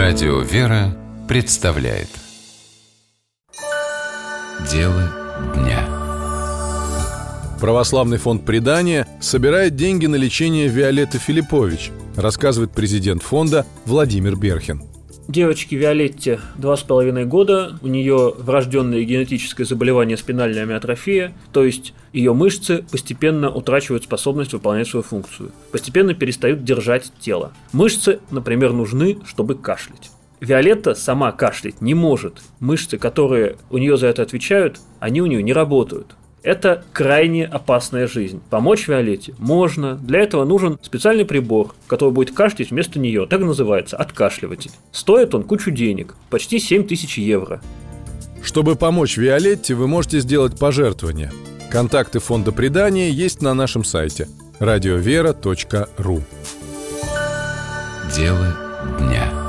Радио «Вера» представляет Дело дня. Православный фонд «Предание» собирает деньги на лечение Виолетты Филиппович, рассказывает президент фонда Владимир Берхин. Девочке Виолетте 2,5 года, у нее врожденное генетическое заболевание спинальная амиотрофия, то есть ее мышцы постепенно утрачивают способность выполнять свою функцию, постепенно перестают держать тело. Мышцы, например, нужны, чтобы кашлять. Виолетта сама кашлять не может. Мышцы, которые у нее за это отвечают, они у нее не работают. Это крайне опасная жизнь. Помочь Виолетте можно. Для этого нужен специальный прибор, который будет кашлять вместо нее. Так называется, откашливатель. Стоит он кучу денег, почти 7000 евро. Чтобы помочь Виолетте, вы можете сделать пожертвование. Контакты фонда «Предание» есть на нашем сайте радиовера.ру. Дело дня.